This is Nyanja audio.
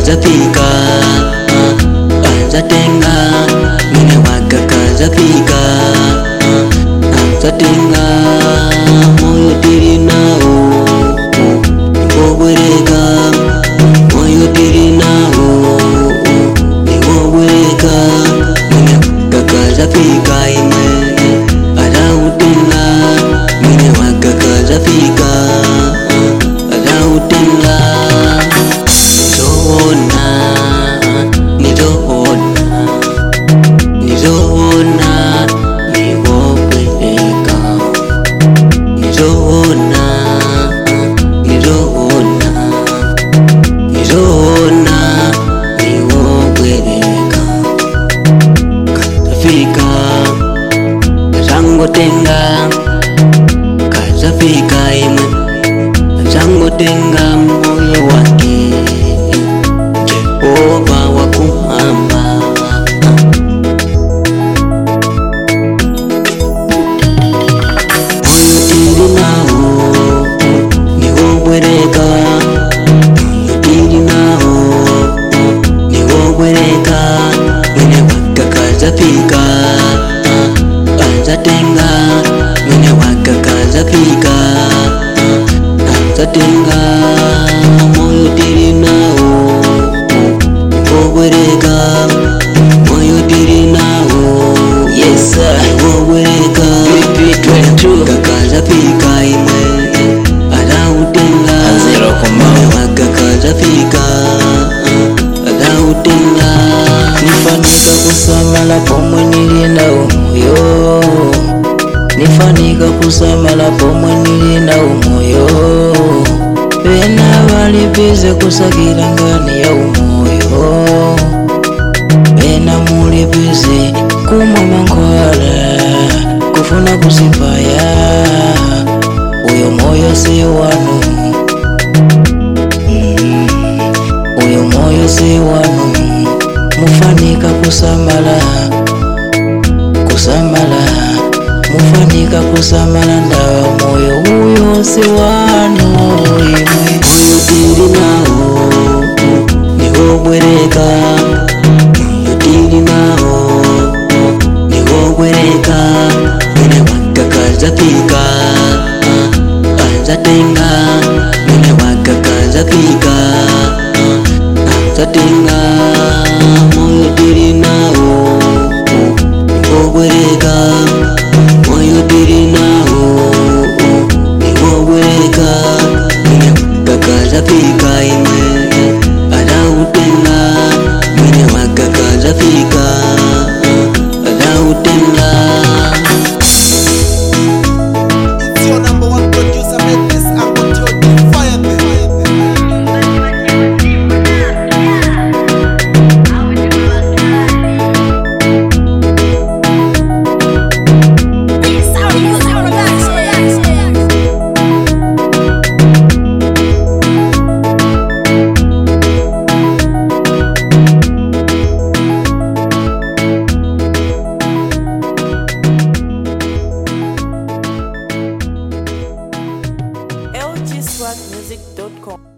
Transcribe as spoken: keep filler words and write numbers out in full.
kazafika, azatenga mwine waka kazafika, azatenga moyo tiri nao niwobwereka, moyo tiri nao niwobwereka, mwine waka kazafika imwe azautenga, mwine waka kazafika azautenga. Nizona niwobwereka, nizona nizona nizona niwobwereka, kazafika azangotenga, kazafika imwe azangotenga moyo wake Jehova wakuhamba. Niwobwereka, moyo tiri nao niwobwereka, mwine waka kazafika, azatenga mwine waka kazafika, azatenga moyo tiri nao niwobwereka, moyo tiri nao yes niwobwereka, waka kazafika imwe azautenga, mwine waka kazafika azautenga. Nifanika kusamala pomwe nilina umoyo, nifanika kusamala pomwe nilina umoyo, bena bali bize kusakira ngani ya umoyo, bena muli bize kumwa mankwala kufuna kusipaya, uyo moyo si wanu, mm, uyo moyo si wanu, mufanika kusamala, kusamala, mufanika kusamala ndawa moyo uyo si wanu imwe. Moyo tiri nao niwobwereka, moyo tiri nao niwobwereka, mwine waka kazafika, azatenga mwine waka kazafika, azatenga moyo tiri nao niwobwereka, moyo tiri nao niwobwereka, mwine waka kazafika imwe azautenga, mwine waka kazafika azautenga. It's your number one producer, make this and put your deep fire there. L G swag music dot com